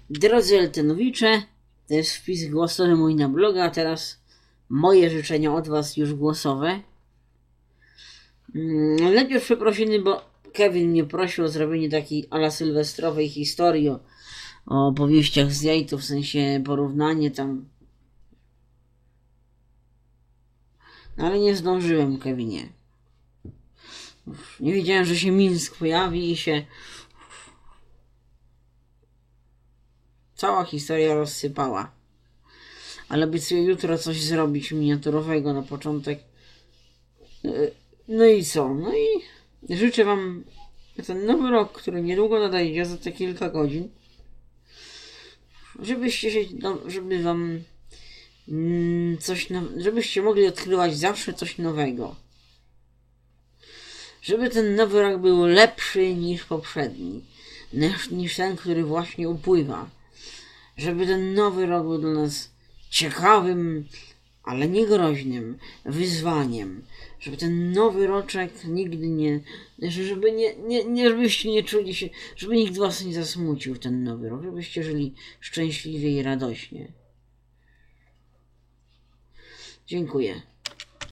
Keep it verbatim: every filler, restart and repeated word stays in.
Drodzy Eltenowicze, to jest wpis głosowy mój na bloga, a teraz moje życzenia od was już głosowe. Najpierw przeprosiny, bo Kevin mnie prosił o zrobienie takiej ala sylwestrowej historii o, o opowieściach z jaj, w sensie porównanie tam. No ale nie zdążyłem, Kevinie. Nie wiedziałem, że się Mińsk pojawi i się cała historia rozsypała. Ale obiecuję jutro coś zrobić miniaturowego na początek. No i co? No i życzę wam ten nowy rok, który niedługo nadejdzie, za te kilka godzin, żebyście się, żeby wam coś, żebyście mogli odkrywać zawsze coś nowego. Żeby ten nowy rok był lepszy niż poprzedni, niż, niż ten, który właśnie upływa. Żeby ten nowy rok był dla nas ciekawym, ale nie groźnym wyzwaniem. Żeby ten nowy roczek nigdy nie, żeby nie, nie, nie żebyście nie czuli się, żeby nikt was nie zasmucił w ten nowy rok, żebyście żyli szczęśliwie i radośnie. Dziękuję.